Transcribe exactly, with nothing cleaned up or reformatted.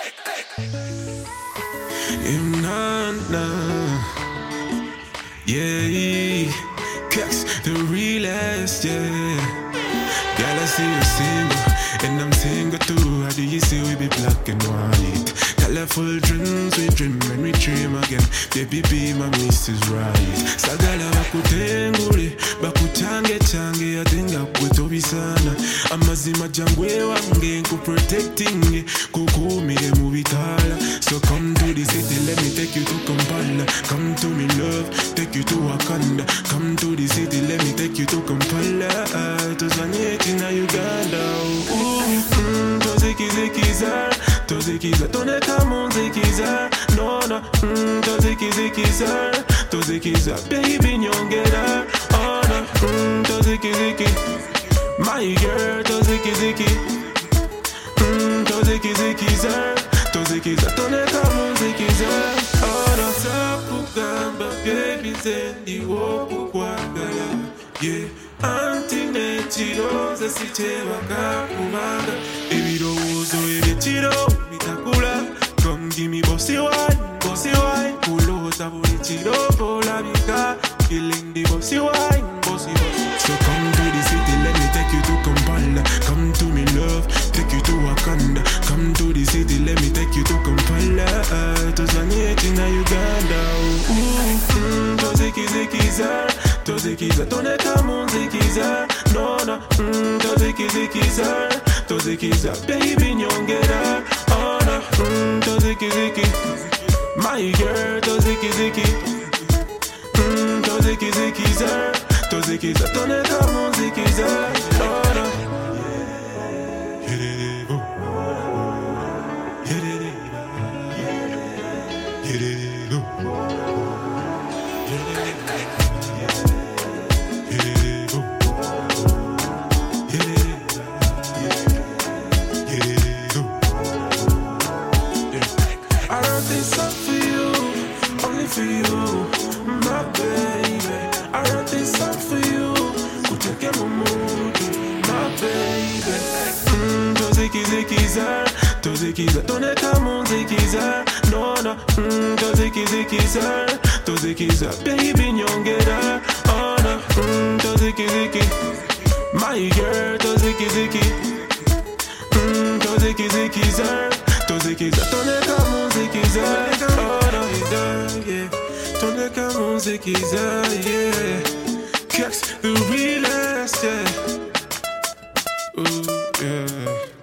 Imnana, yeah, Kex, the realest, yeah. Girl, I see you single, and I'm single too. How do you see we be black and white? Colorful dreams we dream when we dream again. Baby, be my Missus Right. Sagala bakutengule, bakuchange change. I think akutobi sana. Amazima jangwe wange ku protecting, kukumire mu bitala. So come to the city, let me take you to Kampala. Come to me, love, take you to Wakanda. Come to the city, let me take you to Kampala. To Zanyeti na Uganda. Ooh, mm, to ziki ziki za, to ziki za, to ne kamo ziki za. No no, mm, to ziki ziki za, to ziki za, baby nyongera. Oh no, mm, to ziki ziki, my girl, to ziki ziki, mm, to ziki ziki za, to ziki za, to ne kamo ziki za. Oh no, sapugamba, baby zendi woku kwagala, yeah. Antine chiroza sicheva kakubanga. Ebirowoozo ebyekiro bitakula. Come give me bossy wine, bossy wine. Kulota buli kiro kolabika. Killing the bossy wine, bossy bossy. So come to the city, let me take you to Kampala. Come to me, love, take you to Wakanda. Come to the city, let me take you to Kampala. To Zanyeti na Uganda. Ooh, mm, to ziki ziki za, to ziki za, to ne kamo ziki za. No no, mm, to ziki ziki za, to ziki za, baby nyongera. Oh no, mm, to ziki ziki, my girl, to ziki ziki, mm, to ziki ziki za, to ziki za, to ne kamo ziki za. Oh no. Hit it, go. Hit it, hit it, go. For you, my baby, I wrote this song for you. Kuteke mumudu, my baby. Mm, to ziki ziki za, to ziki za, to ne kamo ziki za. No no, mm, to ziki ziki za, to ziki za, baby nyongera. Oh no, mm, to ziki ziki, my girl, to ziki ziki, mm, to ziki ziki za, to ziki za, to ne kamo ziki za. Oh no, yeah. Don't come on, Zikiza, yeah. Kex, the realest, yeah. Ooh, yeah.